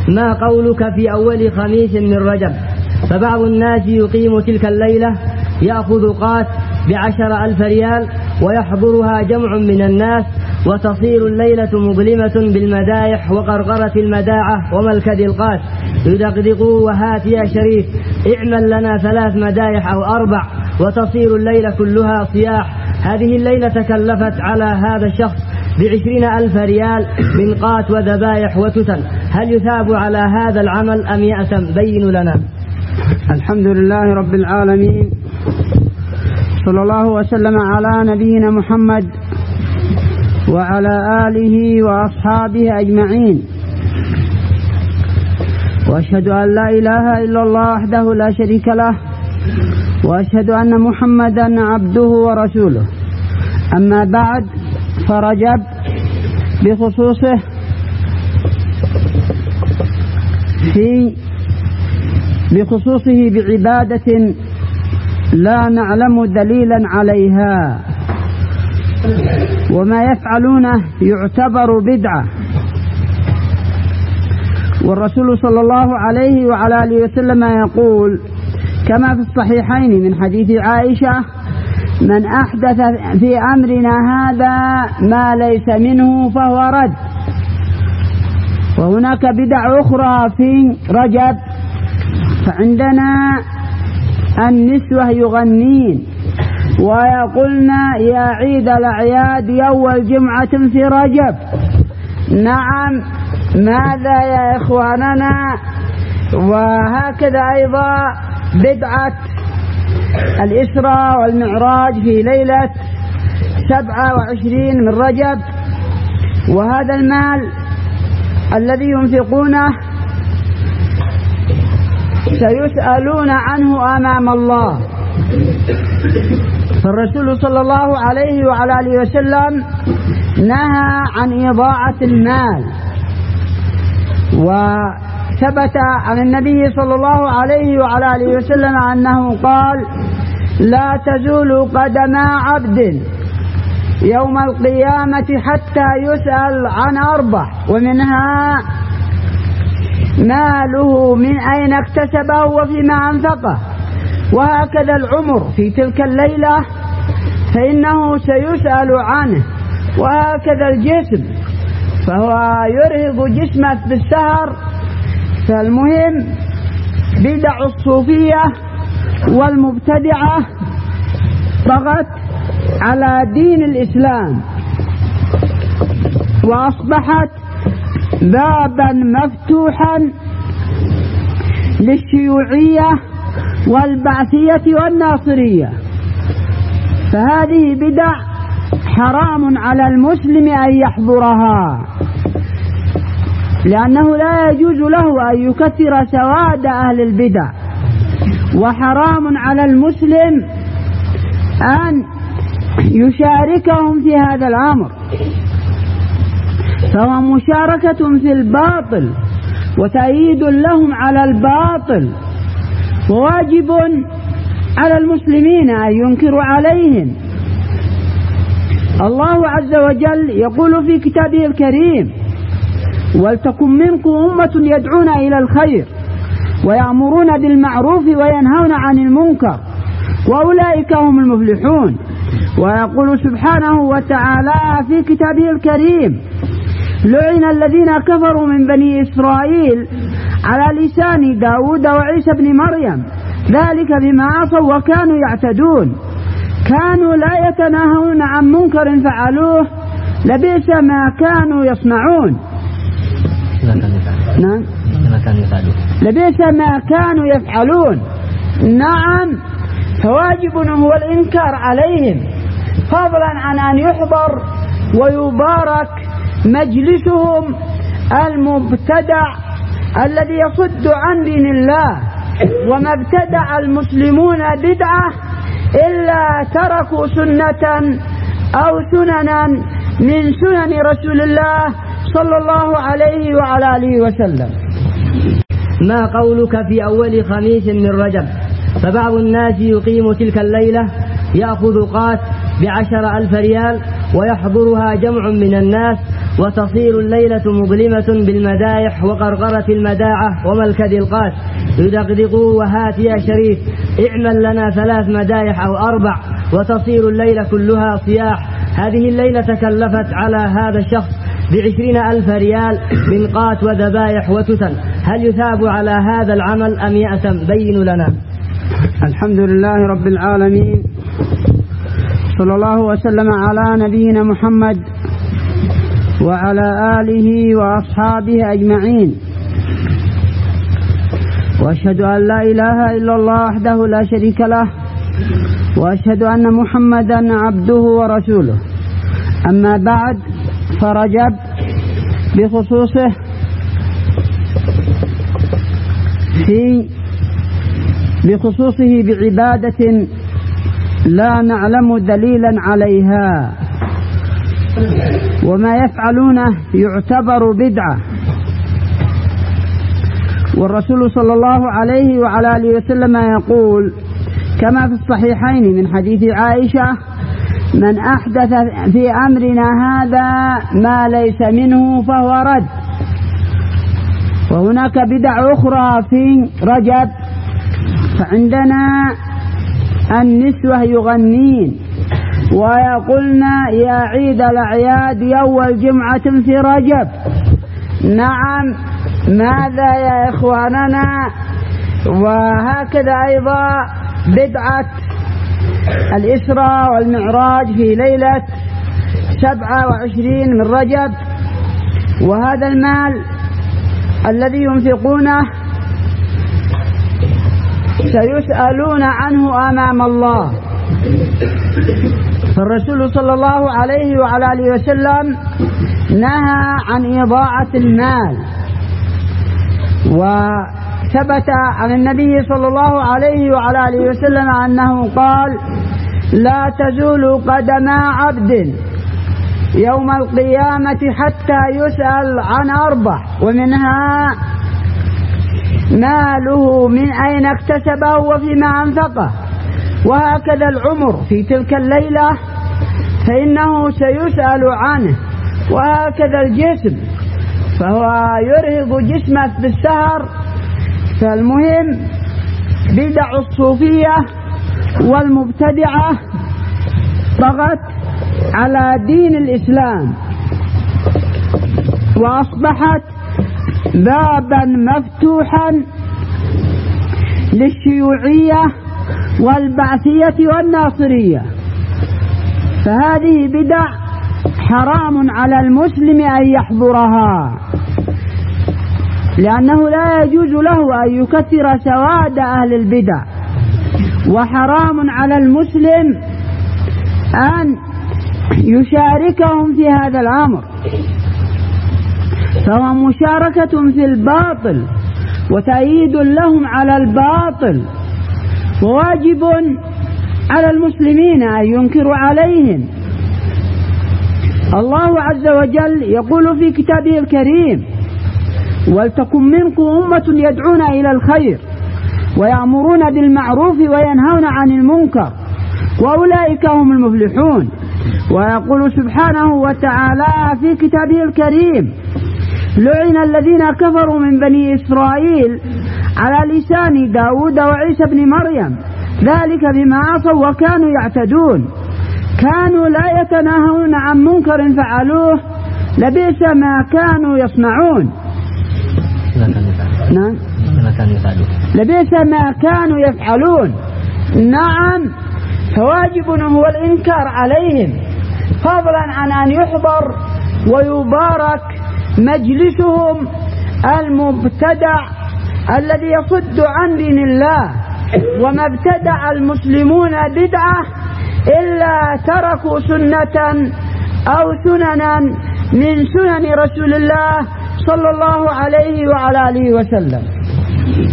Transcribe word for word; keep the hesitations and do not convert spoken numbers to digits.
ما قولك في أول خميس من رجب؟ فبعض الناس يقيم تلك الليلة يأخذ قات بعشر ألف ريال ويحضرها جمع من الناس، وتصير الليلة مظلمة بالمدايح وقرقرة المداعة وملكد القات، يدقدقوا وهات يا شريف اعمل لنا ثلاث مدايح أو أربع، وتصير الليلة كلها صياح. هذه الليلة تكلفت على هذا الشخص بعشرين ألف ريال من قات وذبائح وتتن، هل يثاب على هذا العمل أم يأثم؟ بين لنا. الحمد لله رب العالمين، صلى الله وسلم على نبينا محمد وعلى آله وأصحابه أجمعين، وأشهد أن لا إله إلا الله وحده لا شريك له، وأشهد أن محمدا عبده ورسوله. أما بعد، فرجب بخصوصه في بخصوصه بعبادة لا نعلم دليلا عليها، وما يفعلونه يعتبر بدعة. والرسول صلى الله عليه وعلى آله وسلم يقول كما في الصحيحين من حديث عائشة: من أحدث في أمرنا هذا ما ليس منه فهو رد. وهناك بدع أخرى في رجب، فعندنا النسوة يغنين ويقولن يا عيد الأعياد يوم جمعة في رجب. نعم، ماذا يا إخواننا؟ وهكذا أيضا بدعة الإسراء والمعراج في ليلة سبعة وعشرين من رجب، وهذا المال الذي ينفقونه سيسألون عنه أمام الله. فالرسول صلى الله عليه وعلى آله وسلم نهى عن إضاعة المال، وثبت عن النبي صلى الله عليه وعلى آله وسلم أنه قال: لا تزول قدم عبد يوم القيامة حتى يسأل عن أربع، ومنها ماله من أين اكتسبه وفيما أنفقه. وهكذا العمر في تلك الليلة فإنه سيسأل عنه، وهكذا الجسم فهو يرهق جسمه بالسهر. فالمهم بدع الصوفية والمبتدعة طغت على دين الإسلام، وأصبحت بابا مفتوحا للشيوعية والبعثية والناصرية. فهذه بدع حرام على المسلم أن يحضرها، لأنه لا يجوز له أن يكثر سواد أهل البدع، وحرام على المسلم أن يشاركهم في هذا الأمر، فهو مشاركة في الباطل وتأييد لهم على الباطل، وواجب على المسلمين أن ينكروا عليهم. الله عز وجل يقول في كتابه الكريم: ولتكن منكم أمة يدعون إلى الخير ويأمرون بالمعروف وينهون عن المنكر وأولئك هم المفلحون. ويقول سبحانه وتعالى في كتابه الكريم: لعن الذين كفروا من بني إسرائيل على لسان داود وعيسى بن مريم ذلك بما عصوا وكانوا يعتدون، كانوا لا يتناهون عن منكر فعلوه لبئس ما كانوا يصنعون. نعم، لبئس ما كانوا يفعلون. نعم، فواجب هو الإنكار عليهم، فضلا عن أن يحضر ويبارك مجلسهم المبتدع الذي يصد عن دين الله. وما ابتدع المسلمون بدعة إلا تركوا سنة أو سننا من سنن رسول الله صلى الله عليه وعلى آله وسلم. ما قولك في أول خميس من رجب؟ فبعض الناس يقيم تلك الليلة يأخذ قات بعشر ألف ريال ويحضرها جمع من الناس، وتصير الليلة مظلمة بالمدايح وقرقرة المداعة وملكد القاس يدقدقوا وهات يا شريف اعمل لنا ثلاث مدايح أو أربع وتصير الليلة كلها صياح. هذه الليلة تكلفت على هذا الشخص بعشرين ألف ريال من قات وذبائح وتتن، هل يثاب على هذا العمل أم يأثم؟ بين لنا. الحمد لله رب العالمين، صلى الله وسلم على نبينا محمد وعلى آله وأصحابه أجمعين، وأشهد أن لا إله إلا الله وحده لا شريك له، وأشهد أن محمدا عبده ورسوله. أما بعد، فرجب بخصوصه في بخصوصه بعبادة لا نعلم دليلا عليها، وما يفعلونه يعتبر بدعة. والرسول صلى الله عليه وعلى آله وسلم يقول كما في الصحيحين من حديث عائشة: من أحدث في أمرنا هذا ما ليس منه فهو رد. وهناك بدع أخرى في رجب، فعندنا النسوة يغنين ويقولن يا عيد الأعياد يوم جمعة في رجب. نعم، ماذا يا إخواننا؟ وهكذا أيضا بدعة الإسراء والمعراج في ليلة سبعة وعشرين من رجب، وهذا المال الذي ينفقونه سيسألون عنه أمام الله. فالرسول صلى الله عليه وعلى آله وسلم نهى عن إضاعة المال، وثبت عن النبي صلى الله عليه وعلى آله وسلم أنه قال: لا تزول قدم عبد يوم القيامة حتى يسأل عن أربع، ومنها ماله من أين اكتسبه وفيما أنفقه. وهكذا العمر في تلك الليلة فإنه سيسأل عنه، وهكذا الجسم فهو يرهق جسمه بالسهر. فالمهم بدع الصوفية والمبتدعة طغت على دين الإسلام، وأصبحت بابا مفتوحا للشيوعية والبعثية والناصرية. فهذه بدع حرام على المسلم أن يحضرها، لأنه لا يجوز له أن يكثر سواد أهل البدع، وحرام على المسلم أن يشاركهم في هذا الأمر، فهو مشاركة في الباطل وتأييد لهم على الباطل، وواجب على المسلمين أن ينكروا عليهم. الله عز وجل يقول في كتابه الكريم: ولتكن منكم أمة يدعون إلى الخير ويأمرون بالمعروف وينهون عن المنكر وأولئك هم المفلحون. ويقول سبحانه وتعالى في كتابه الكريم: لعن الذين كفروا من بني إسرائيل على لسان داود وعيسى بن مريم ذلك بما عصوا وكانوا يعتدون، كانوا لا يتناهون عن منكر فعلوه لبئس ما كانوا يصنعون. نعم، لبئس ما كانوا يفعلون. نعم، فواجب هو الإنكار عليهم، فضلا عن أن يحضر ويبارك مجلسهم المبتدع الذي يصد عن دين الله. وما ابتدع المسلمون بدعة إلا تركوا سنة أو سننا من سنن رسول الله صلى الله عليه وعلى آله وسلم.